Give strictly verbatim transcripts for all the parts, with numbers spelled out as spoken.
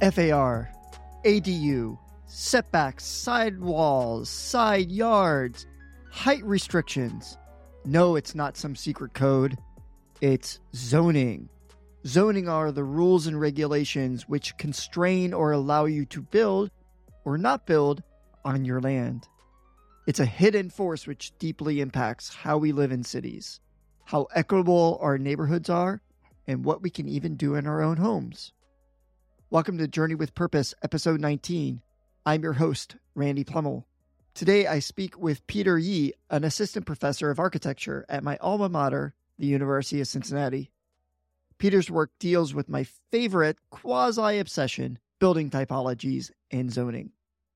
F A R, A D U, setbacks, side walls, side yards, height restrictions. No, it's not some secret code. It's zoning. Zoning are the rules and regulations which constrain or allow you to build or not build on your land. It's a hidden force which deeply impacts how we live in cities, how equitable our neighborhoods are, and what we can even do in our own homes. Welcome to Journey with Purpose, episode nineteen. I'm your host, Randy Plummel. Today I speak with Peter Yee, an assistant professor of architecture at my alma mater, the University of Cincinnati. Peter's work deals with my favorite quasi-obsession, building typologies and zoning.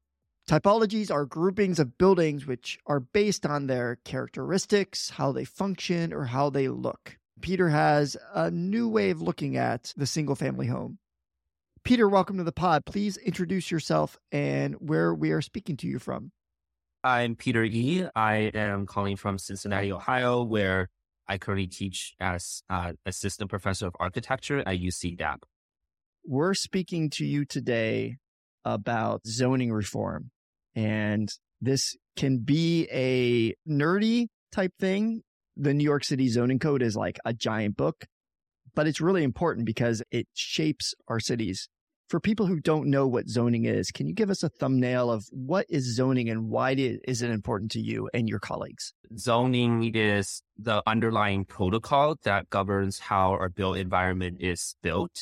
Typologies are groupings of buildings which are based on their characteristics, how they function, or how they look. Peter has a new way of looking at the single-family home. Peter, welcome to the pod. Please introduce yourself and where we are speaking to you from. I'm Peter Yee. I am calling from Cincinnati, Ohio, where I currently teach as uh, assistant professor of architecture at U C D A P. We're speaking to you today about zoning reform. And this can be a nerdy type thing. The New York City zoning code is like a giant book, but it's really important because it shapes our cities. For people who don't know what zoning is, can you give us a thumbnail of what is zoning and why is it important to you and your colleagues? Zoning is the underlying protocol that governs how our built environment is built.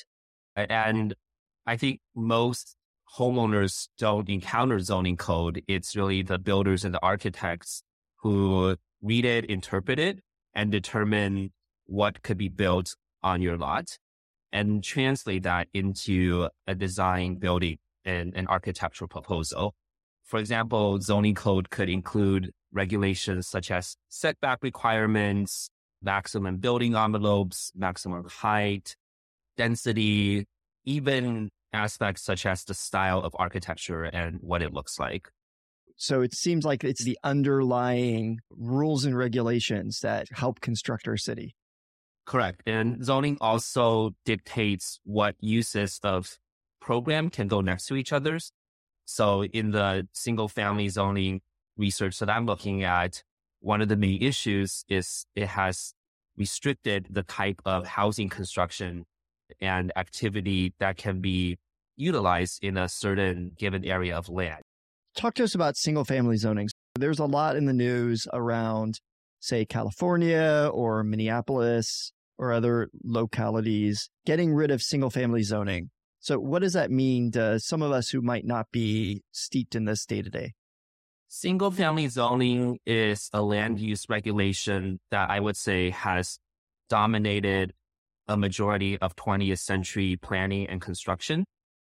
And I think most homeowners don't encounter zoning code. It's really the builders and the architects who read it, interpret it, and determine what could be built on your lot and translate that into a design, building, and an architectural proposal. For example, zoning code could include regulations such as setback requirements, maximum building envelopes, maximum height, density, even aspects such as the style of architecture and what it looks like. So it seems like it's the underlying rules and regulations that help construct our city. Correct. And zoning also dictates what uses of program can go next to each other's. So in the single family zoning research that I'm looking at, one of the main issues is it has restricted the type of housing construction and activity that can be utilized in a certain given area of land. Talk to us about single family zoning. There's a lot in the news around, say, California or Minneapolis or other localities getting rid of single family zoning. So what does that mean to some of us who might not be steeped in this day to day? Single family zoning is a land use regulation that I would say has dominated a majority of twentieth century planning and construction.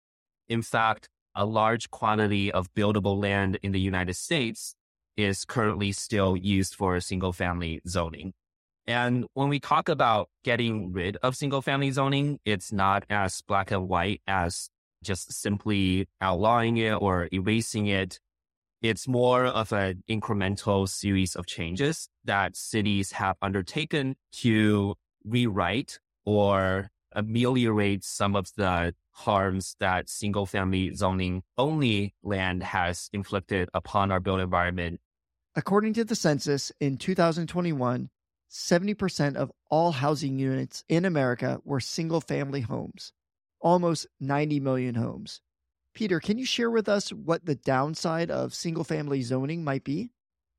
In fact, a large quantity of buildable land in the United States is currently still used for single family zoning. And when we talk about getting rid of single family zoning, it's not as black and white as just simply outlawing it or erasing it. It's more of an incremental series of changes that cities have undertaken to rewrite or ameliorate some of the harms that single family zoning only land has inflicted upon our built environment. According to the census in two thousand twenty-one, seventy percent of all housing units in America were single family homes, almost ninety million homes. Peter, can you share with us what the downside of single family zoning might be?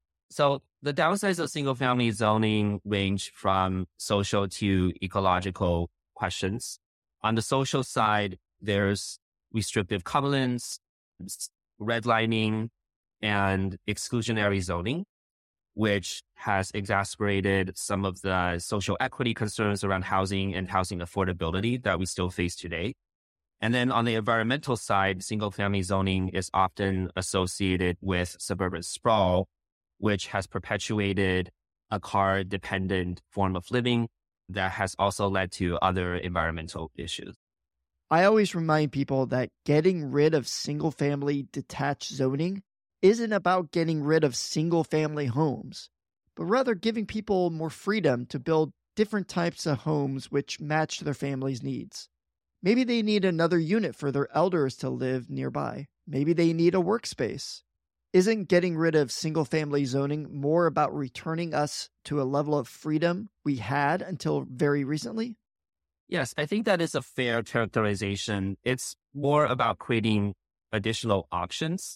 So the downsides of single family zoning range from social to ecological questions. On the social side, there's restrictive covenants, redlining, and exclusionary zoning, which has exacerbated some of the social equity concerns around housing and housing affordability that we still face today. And then on the environmental side, single-family zoning is often associated with suburban sprawl, which has perpetuated a car-dependent form of living that has also led to other environmental issues. I always remind people that getting rid of single-family detached zoning isn't about getting rid of single-family homes, but rather giving people more freedom to build different types of homes which match their family's needs. Maybe they need another unit for their elders to live nearby. Maybe they need a workspace. Isn't getting rid of single-family zoning more about returning us to a level of freedom we had until very recently? Yes, I think that is a fair characterization. It's more about creating additional options.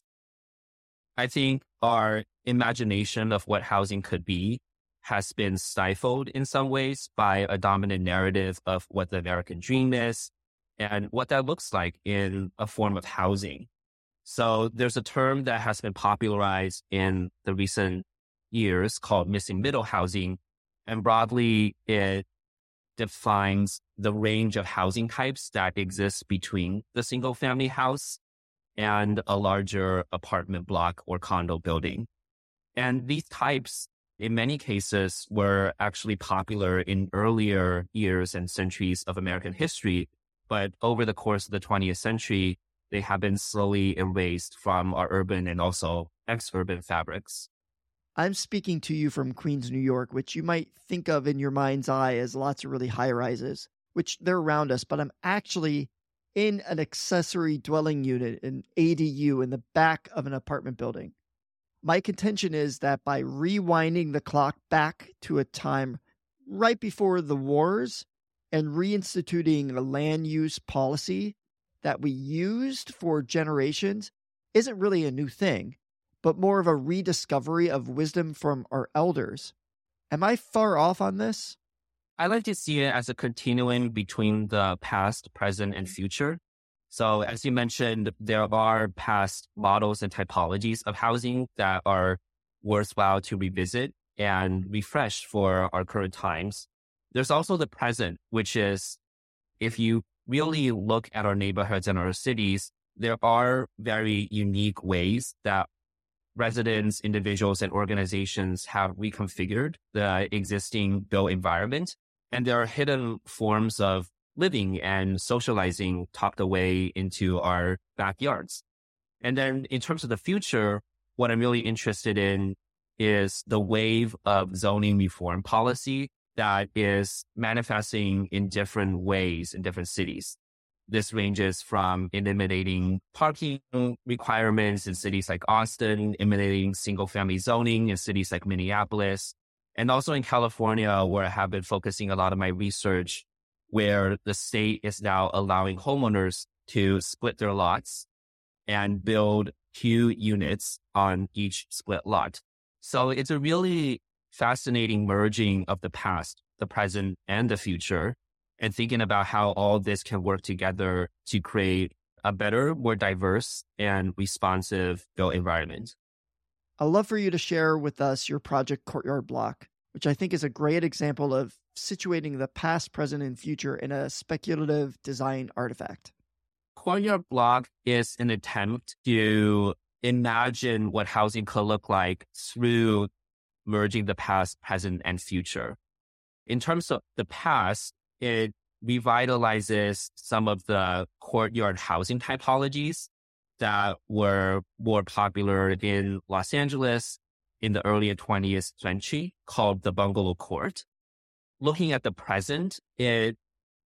I think our imagination of what housing could be has been stifled in some ways by a dominant narrative of what the American dream is and what that looks like in a form of housing. So there's a term that has been popularized in the recent years called missing middle housing. And broadly, it defines the range of housing types that exist between the single family house and a larger apartment block or condo building. And these types, in many cases, were actually popular in earlier years and centuries of American history. But over the course of the twentieth century, they have been slowly erased from our urban and also ex-urban fabrics. I'm speaking to you from Queens, New York, which you might think of in your mind's eye as lots of really high rises, which they're around us, but I'm actually in an accessory dwelling unit, an A D U, in the back of an apartment building. My contention is that by rewinding the clock back to a time right before the wars and reinstituting a land use policy that we used for generations isn't really a new thing, but more of a rediscovery of wisdom from our elders. Am I far off on this? I like to see it as a continuum between the past, present, and future. So as you mentioned, there are past models and typologies of housing that are worthwhile to revisit and refresh for our current times. There's also the present, which is, if you really look at our neighborhoods and our cities, there are very unique ways that residents, individuals, and organizations have reconfigured the existing built environment. And there are hidden forms of living and socializing tucked away into our backyards. And then in terms of the future, what I'm really interested in is the wave of zoning reform policy that is manifesting in different ways in different cities. This ranges from eliminating parking requirements in cities like Austin, eliminating single-family zoning in cities like Minneapolis, and also in California, where I have been focusing a lot of my research, where the state is now allowing homeowners to split their lots and build two units on each split lot. So it's a really fascinating merging of the past, the present, and the future, and thinking about how all this can work together to create a better, more diverse, and responsive built environment. I'd love for you to share with us your project Courtyard Block, which I think is a great example of situating the past, present, and future in a speculative design artifact. Courtyard Block is an attempt to imagine what housing could look like through merging the past, present, and future. In terms of the past, it revitalizes some of the courtyard housing typologies that were more popular in Los Angeles in the early twentieth century, called the bungalow court. Looking at the present, it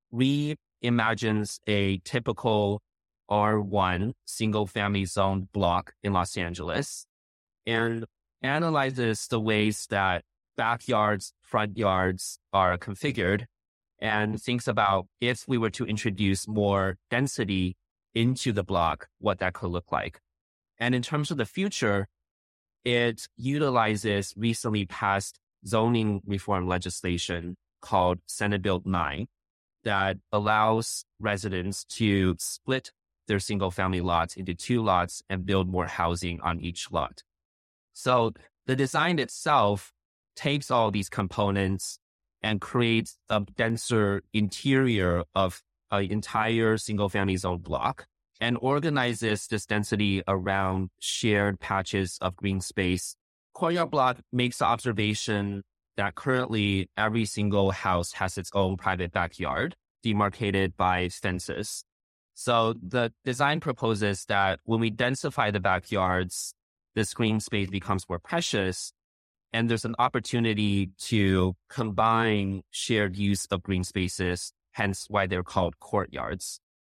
reimagines a typical R one single-family zone block in Los Angeles and analyzes the ways that backyards, front yards are configured, and thinks about if we were to introduce more density into the block, what that could look like. And in terms of the future, it utilizes recently passed zoning reform legislation called Senate Bill nine that allows residents to split their single family lots into two lots and build more housing on each lot. So the design itself takes all these components and creates a denser interior of an entire single family zone block and organizes this density around shared patches of green space. Courtyard Block makes the observation that currently every single house has its own private backyard, demarcated by fences. So the design proposes that when we densify the backyards, this green space becomes more precious, and there's an opportunity to combine shared use of green spaces, hence why they're called courtyards.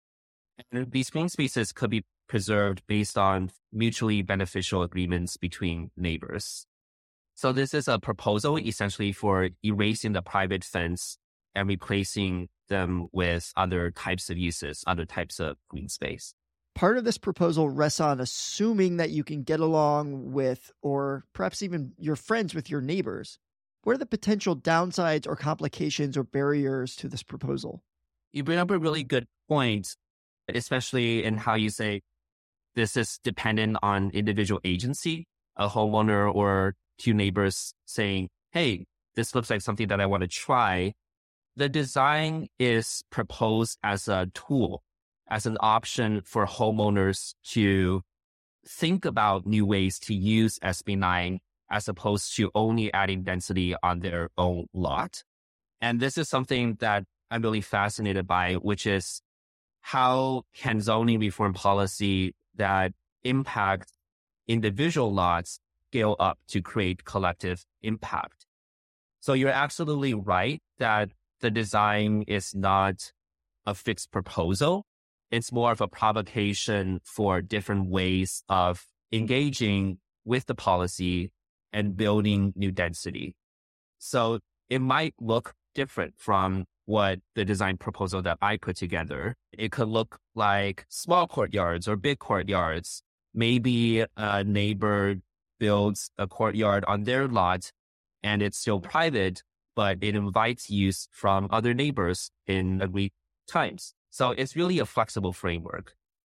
And these green spaces could be preserved based on mutually beneficial agreements between neighbors. So this is a proposal essentially for erasing the private fence and replacing them with other types of uses, other types of green space. Part of this proposal rests on assuming that you can get along with, or perhaps even you're friends with your neighbors. What are the potential downsides or complications or barriers to this proposal? You bring up a really good point, especially in how you say this is dependent on individual agency, a homeowner or two neighbors saying, hey, this looks like something that I want to try. The design is proposed as a tool, as an option for homeowners to think about new ways to use S B nine as opposed to only adding density on their own lot. And this is something that I'm really fascinated by, which is how can zoning reform policy that impact individual lots scale up to create collective impact? So you're absolutely right that the design is not a fixed proposal. It's more of a provocation for different ways of engaging with the policy and building new density. So it might look different from what the design proposal that I put together. It could look like small courtyards or big courtyards. Maybe a neighbor builds a courtyard on their lot and it's still private, but it invites use from other neighbors in agreed times. So it's really a flexible framework.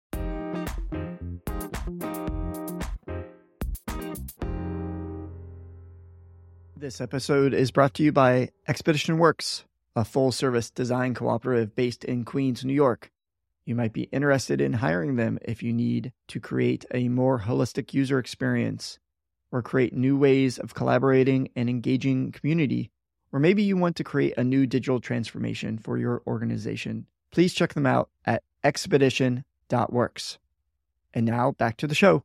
This episode is brought to you by Expedition Works, a full-service design cooperative based in Queens, New York. You might be interested in hiring them if you need to create a more holistic user experience or create new ways of collaborating and engaging community, or maybe you want to create a new digital transformation for your organization. Please check them out at expedition dot works. And now back to the show.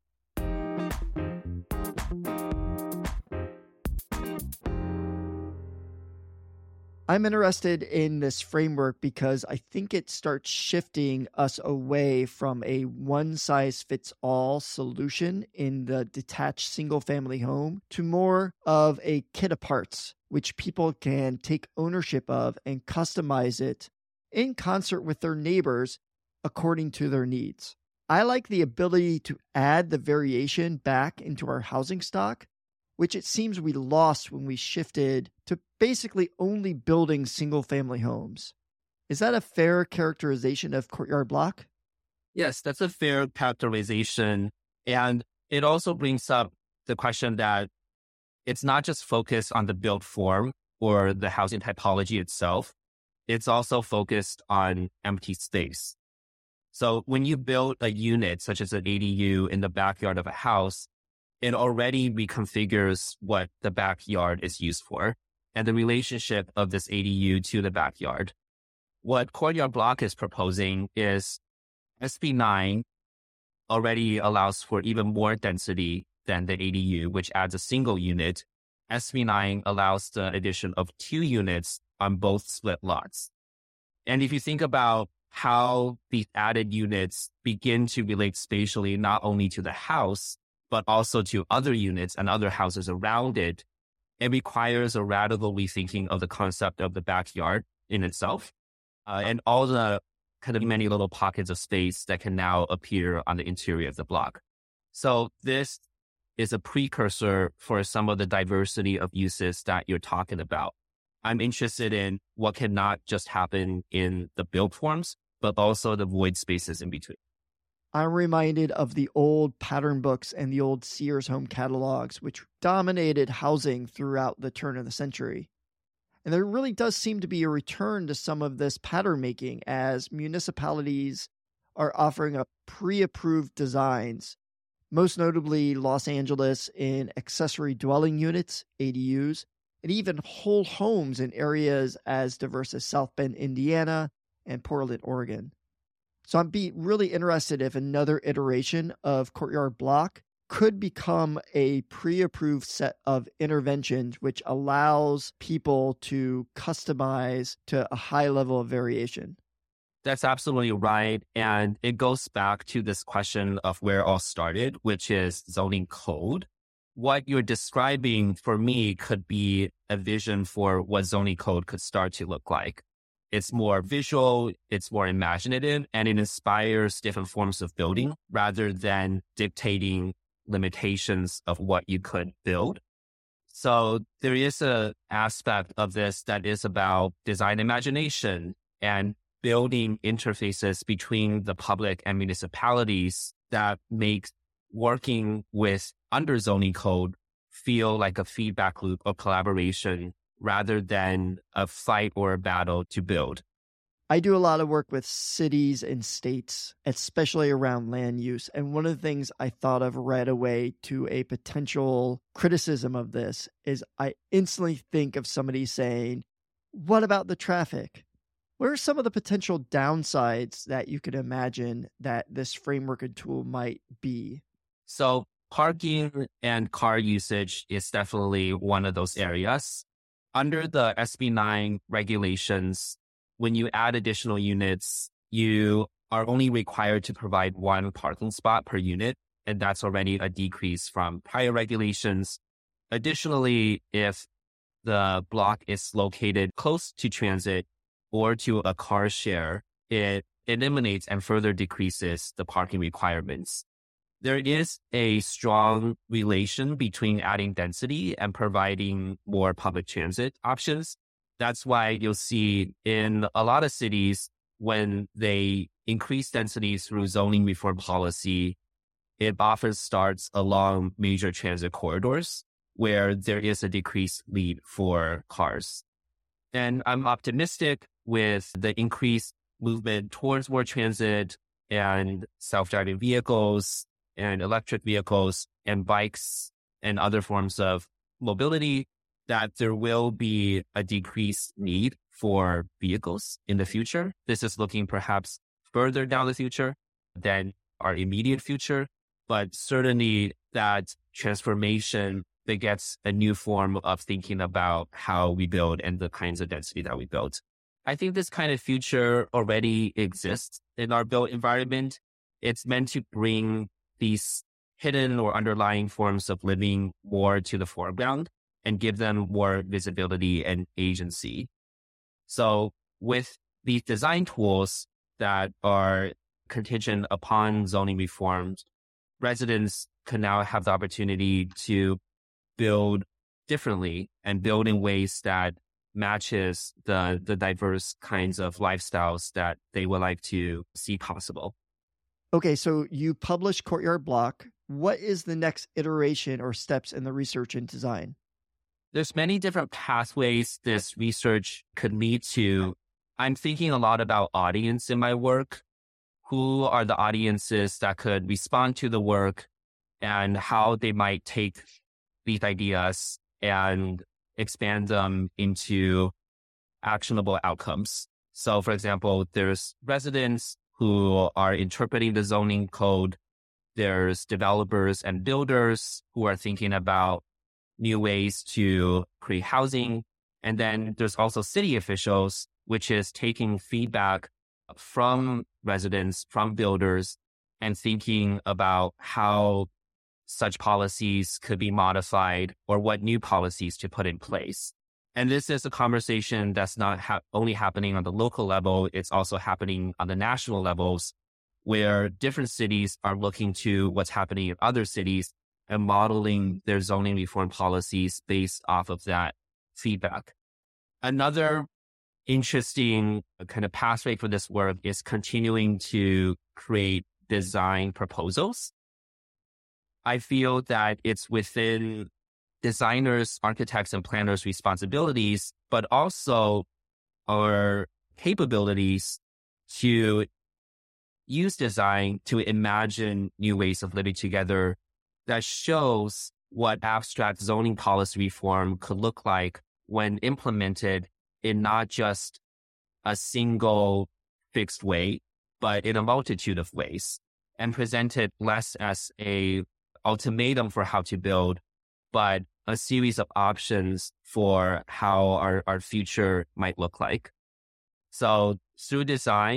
I'm interested in this framework because I think it starts shifting us away from a one-size-fits-all solution in the detached single-family home to more of a kit of parts, which people can take ownership of and customize it in concert with their neighbors according to their needs. I like the ability to add the variation back into our housing stock, which it seems we lost when we shifted to basically only building single-family homes. Is that a fair characterization of Courtyard Block? Yes, that's a fair characterization. And it also brings up the question that it's not just focused on the built form or the housing typology itself. It's also focused on empty space. So when you build a unit, such as an A D U in the backyard of a house, it already reconfigures what the backyard is used for and the relationship of this A D U to the backyard. What Courtyard Block is proposing is S B nine already allows for even more density than the A D U, which adds a single unit. S B nine allows the addition of two units on both split lots. And if you think about how these added units begin to relate spatially, not only to the house, but also to other units and other houses around it, it requires a radical rethinking of the concept of the backyard in itself, uh, and all the kind of many little pockets of space that can now appear on the interior of the block. So this is a precursor for some of the diversity of uses that you're talking about. I'm interested in what can not just happen in the built forms, but also the void spaces in between. I'm reminded of the old pattern books and the old Sears home catalogs, which dominated housing throughout the turn of the century. And there really does seem to be a return to some of this pattern making as municipalities are offering up pre-approved designs, most notably Los Angeles in accessory dwelling units, A D Us, and even whole homes in areas as diverse as South Bend, Indiana, and Portland, Oregon. So I'd be really interested if another iteration of Courtyard Block could become a pre-approved set of interventions which allows people to customize to a high level of variation. That's absolutely right. And it goes back to this question of where it all started, which is zoning code. What you're describing for me could be a vision for what zoning code could start to look like. It's more visual, it's more imaginative, and it inspires different forms of building rather than dictating limitations of what you could build. So there is a aspect of this that is about design imagination and building interfaces between the public and municipalities that makes working with under zoning code feel like a feedback loop of collaboration rather than a fight or a battle to build. I do a lot of work with cities and states, especially around land use. And one of the things I thought of right away to a potential criticism of this is I instantly think of somebody saying, what about the traffic? What are some of the potential downsides that you could imagine that this framework and tool might be? So parking and car usage is definitely one of those areas. Under the S B nine regulations, when you add additional units, you are only required to provide one parking spot per unit, and that's already a decrease from prior regulations. Additionally, if the block is located close to transit or to a car share, it eliminates and further decreases the parking requirements. There is a strong relation between adding density and providing more public transit options. That's why you'll see in a lot of cities, when they increase density through zoning reform policy, it often starts along major transit corridors where there is a decreased need for cars. And I'm optimistic with the increased movement towards more transit and self-driving vehicles and electric vehicles and bikes and other forms of mobility, that there will be a decreased need for vehicles in the future. This is looking perhaps further down the future than our immediate future, but certainly that transformation begets a new form of thinking about how we build and the kinds of density that we build. I think this kind of future already exists in our built environment. It's meant to bring these hidden or underlying forms of living more to the foreground and give them more visibility and agency. So with these design tools that are contingent upon zoning reforms, residents can now have the opportunity to build differently and build in ways that matches the, the diverse kinds of lifestyles that they would like to see possible. Okay, so you published Courtyard Block. What is the next iteration or steps in the research and design? There's many different pathways this research could lead to. I'm thinking a lot about audience in my work. Who are the audiences that could respond to the work and how they might take these ideas and expand them into actionable outcomes. So, for example, there's residents who are interpreting the zoning code. There's developers and builders who are thinking about new ways to create housing. And then there's also city officials, which is taking feedback from residents, from builders, and thinking about how such policies could be modified or what new policies to put in place. And this is a conversation that's not ha- only happening on the local level, it's also happening on the national levels, where different cities are looking to what's happening in other cities and modeling their zoning reform policies based off of that feedback. Another interesting kind of pathway for this work is continuing to create design proposals. I feel that it's within designers, architects, and planners' responsibilities, but also our capabilities to use design to imagine new ways of living together that shows what abstract zoning policy reform could look like when implemented in not just a single fixed way, but in a multitude of ways, and presented less as a ultimatum for how to build, but a series of options for how our, our future might look like. So through design,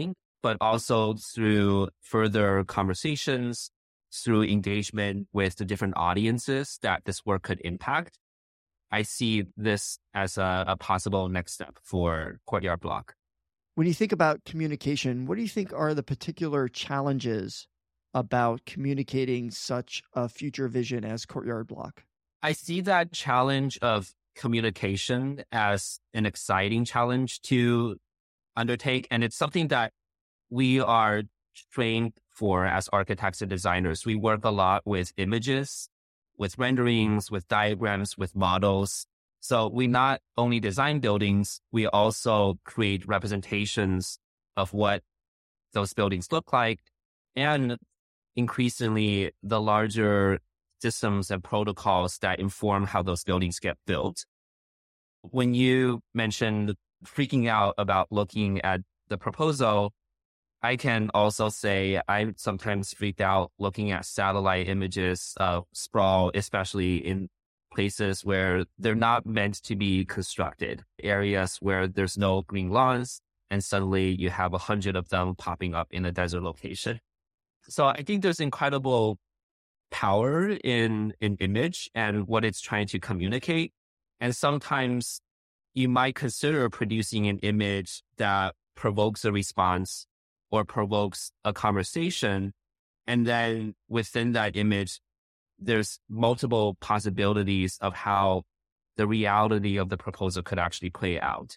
but also through further conversations, through engagement with the different audiences that this work could impact. I see this as a, a possible next step for Courtyard Block. When you think about communication, what do you think are the particular challenges about communicating such a future vision as Courtyard Block? I see that challenge of communication as an exciting challenge to undertake. And it's something that we are trained for as architects and designers. We work a lot with images, with renderings, with diagrams, with models. So we not only design buildings, we also create representations of what those buildings look like, and increasingly the larger systems and protocols that inform how those buildings get built. When you mentioned freaking out about looking at the proposal, I can also say I sometimes freaked out looking at satellite images of sprawl, especially in places where they're not meant to be constructed, areas where there's no green lawns, and suddenly you have a hundred of them popping up in a desert location. So I think there's incredible power in an image and what it's trying to communicate. And sometimes you might consider producing an image that provokes a response or provokes a conversation. And then within that image, there's multiple possibilities of how the reality of the proposal could actually play out.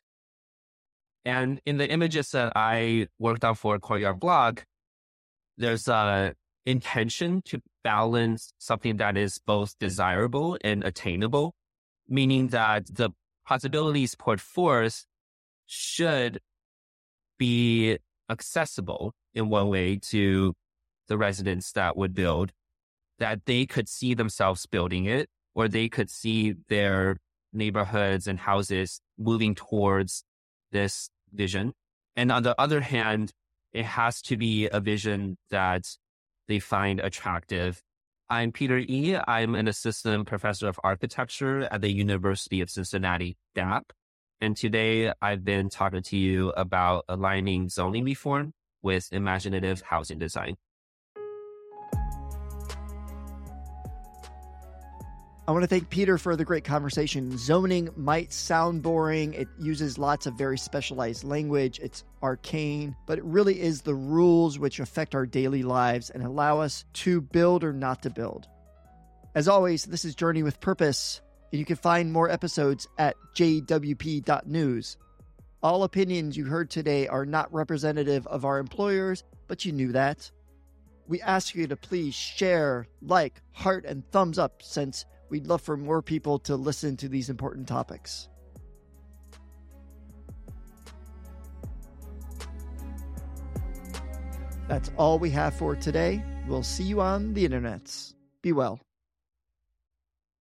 And in the images that I worked on for Courtyard Block, there's a intention to balance something that is both desirable and attainable, meaning that the possibilities put forth should be accessible in one way to the residents that would build, that they could see themselves building it, or they could see their neighborhoods and houses moving towards this vision. And on the other hand, it has to be a vision that they find attractive. I'm Peter Yi. I'm an assistant professor of architecture at the University of Cincinnati, D A P. And today I've been talking to you about aligning zoning reform with imaginative housing design. I want to thank Peter for the great conversation. Zoning might sound boring. It uses lots of very specialized language. It's arcane, but it really is the rules which affect our daily lives and allow us to build or not to build. As always, this is Journey with Purpose, and you can find more episodes at j w p dot news. All opinions you heard today are not representative of our employers, but you knew that. We ask you to please share, like, heart, and thumbs up, since we'd love for more people to listen to these important topics. That's all we have for today. We'll see you on the internets. Be well.